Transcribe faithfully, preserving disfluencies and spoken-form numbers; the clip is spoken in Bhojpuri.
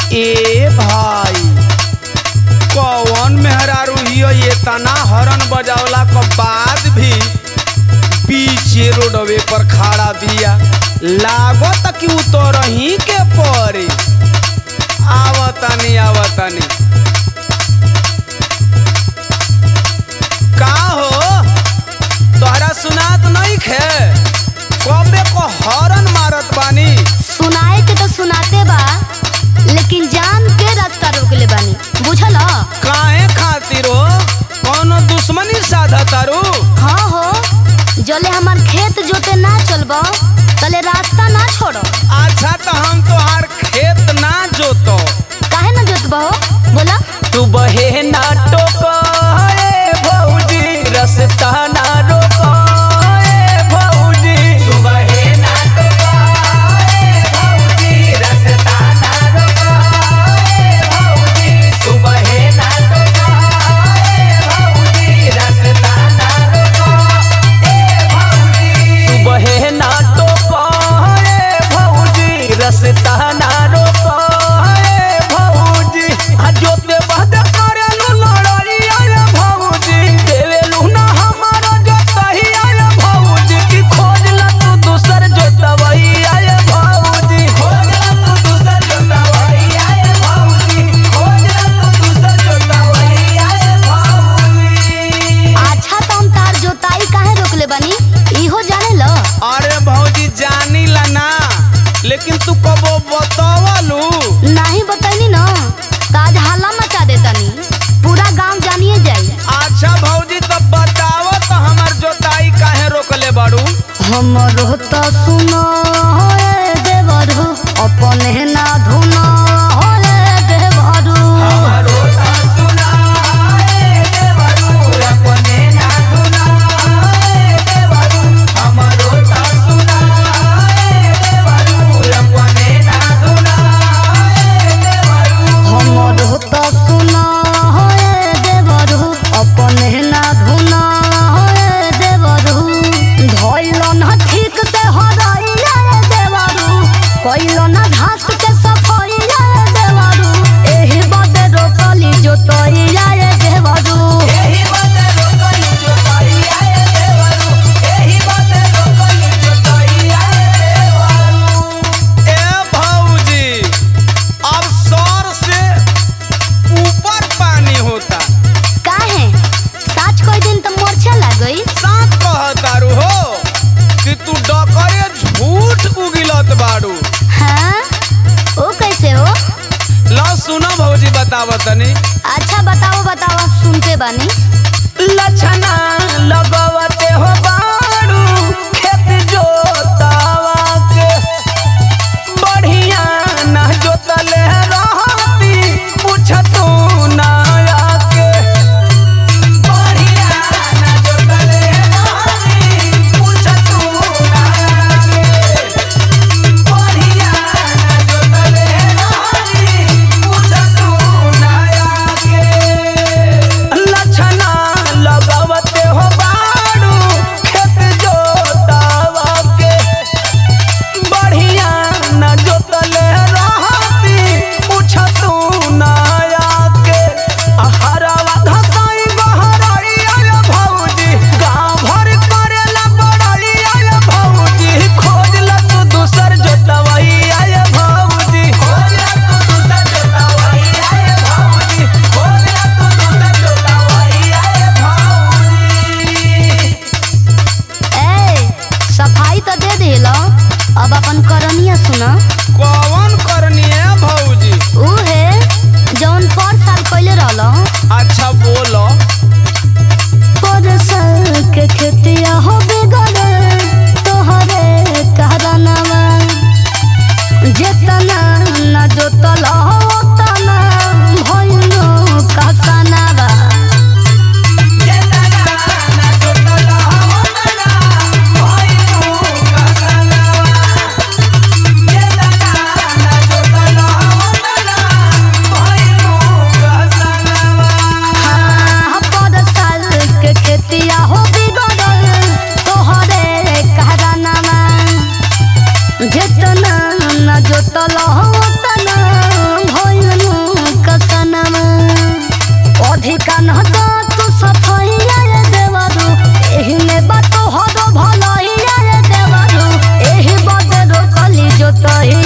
ए भाई कौन मेहरारू हियो ये तना हरन बजावला के बाद भी पीछे रोडवे पर खड़ा बिया लागत कि उतरही के पड़े। आवतनी आवतनी का हो तोहरा सुनात नहीं खे कबे को हरन मारत बानी। सुनाए के तो सुनाते बा लेकिन जान के रास्ता रोक ले बानी बुझल। काहे खातिर हो कोनो दुश्मनी साधा तारू। हाँ हो जले हमार खेत जोते ना चलबो तले रास्ता ना छोड़ो। अच्छा तो हम तोहार खेत ना जोतो। काहे ना जोतबो बोला। तू बहे ना टोको ए भौजी रास्ता ना रोको ए भौजी। तू बहे ना टोको ए भौजी रास्ता ना रोको ए भौजी। तू बहे ना टोको ए भौजी रास्ता ना रोको ए भौजी। तू बहे ना टोको ए भौजी रास्ता ना रोको ए भौजी। आ जोते बाद करे लो लड़ाई आए भौजी देवेलु ना हमारा जोतही आए भौजी की खोज ला तू दूसर जोतवई आए भौजी। खोज ला तू दूसर जोतवई आए भौजी। खोज ला तू दूसर जोतवई आए भौजी। अच्छा तो हम तार जोताई काहे रोक ले बानी इहो जाने लो। अरे भौजी जानी ला ना लेकिन तू कबो बतावलू नहीं बताइनी ना काज हाला मचा देतानी पूरा गांव जानिए जाई। अच्छा भौजी तो बताओ तो हमार जोताई काहे रोकले बाड़ू। हमरो तो सुनो ए देवरू अपने ना धुनो ए देवरू। हमारो ता सुना ए देवरू अपने ना धुना ए देवरू। हमारो ता सुना ए देवरू अपने ना धुना ए देवरू। हमरो तो सुनो ए देवरू अपने ना धुनो ए देवरू। धइलो ना ठीक से हराइया ए देवरू कइलो ना घास के सफाइया ए देवरू। एही बाते रोकली जोतइया ए देवरू। एही बाते रोकली जोताई आए देवरू। एही बाते रोकली जोताई आए देवरू। ए भौजी अब सर से ऊपर पानी होता। काहे साच कोई दिन तो मोर्चा लागई। साथ कहतारू हो कि तू डकरे झूठ उगिलत बाड़ू। हाँ ओ कैसे हो। ला सुनो भौजी बतावतनी। अच्छा बताओ बताओ सुनते बानी। लछना लगवते हो बाड़ू खेत जोतावा के बढ़िया ना जोतले रहती पूछतू ना आके। बढ़िया ना जोतले रहती पूछतू ना आके। बढ़िया ना जोतले रहती पूछतू ना आके। लछना लगवते हो बाड़ू खेत जोतावा के बढ़िया न जोतले रहती पूछतू ना आके। हरावा घसाई बहराई आए भौजी गाँव भर करेला बड़ाई आए भौजी। खोज ला तू दूसर जोतवई आए भौजी। खोज ला तू दूसर जोतवई आए भौजी। खोज ला तू दूसर जोतवई आए भौजी। ए सफाई तो दे दिलो अब अपन करनिया सुना। कौन करनी है भौजी। ऊ है जौन पर साल कइले रहलो। अच्छा बोलो। पर साल के खेतिया हो बिगड़े तोहरे कहरनवा। जेतना ना जोतल ओतना भइलो कसनवा। हाँ पर साल के खेतिया हो बिगड़ल तोहरे कहरनवा। जेतना न जोतल तना भइलनु कसनमा अधिका न तो तू सफैया रे देवरू एही में बात हरो भलैया रे देवरू एही बदरो कली जोतही